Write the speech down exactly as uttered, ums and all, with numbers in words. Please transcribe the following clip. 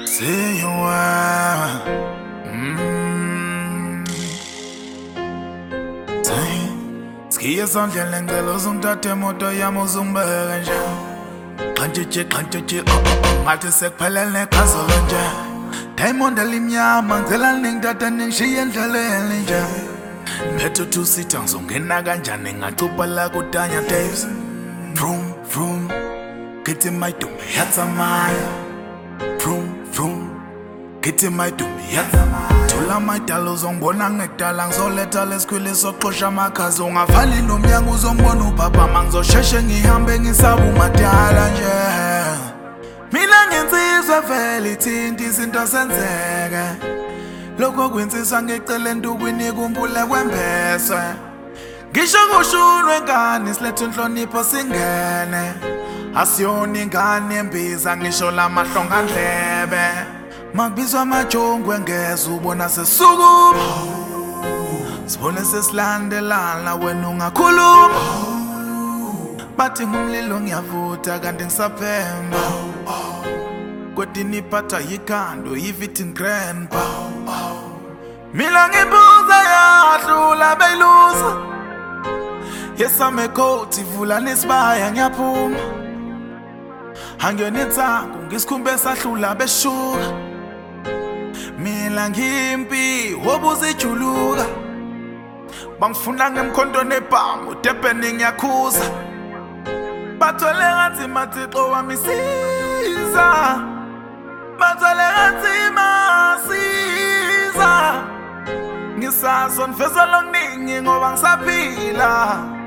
See you are. Mm. Say, skiya sondlele ngicela uzungithathe imoto yami uzungibeke nje. Qantshitshi qantshitshi oh oh ngathi sekuphelele nekhazolo nje. Diamond elimnyama ngicela ningithathe ningishiye endleleni nje. Phethe two seater ngizongena kanjani ngacupha la kuDanya Daves. Vroom vroom kithi mayidume yatsamaya. Vroom vroom kithi mayidume yatsamaya. Thula mayidala uzongibona ngekudala ngizoletha lesikhwili soxosha amakhazi ungavali nomnyango uzombona ubaba mangizosheshe ngihambe ngisaba umadala nje. Mina ngensizwe vele ithinta izinto senzeke. Lokho kwinsizwa ngicela entukwini kumbule kwembeswe. Ngisho kushunwe ingane silethe inhlonipho singene. Asiyona ingane embiza ngisho lamahlonga ndlebe. Makubizwa amajongwe ngeze ubona sesukuma. Sibone sesilandelana wena ungakhuluma. Bathi ngumlilo ngiyavutha kanti ngisaphemba. Kodini iphatha yikhando yivithin grandpa. Mina ngibuza yahlula beyiluza. Yesame coat ivula nesibaya ngiyaphuma. Angiyona insango ngisikhumbe sahlula beshuka. Mina ngimpi wobuza ijuluka. Bangifuna ngemkhonto nebhamu debheni ngiyakhuza. Bathole ngathi mathixo wami siza. Bathole ngathi masiza. Ngisazo nifeza longiningi ngoba ngisaphila.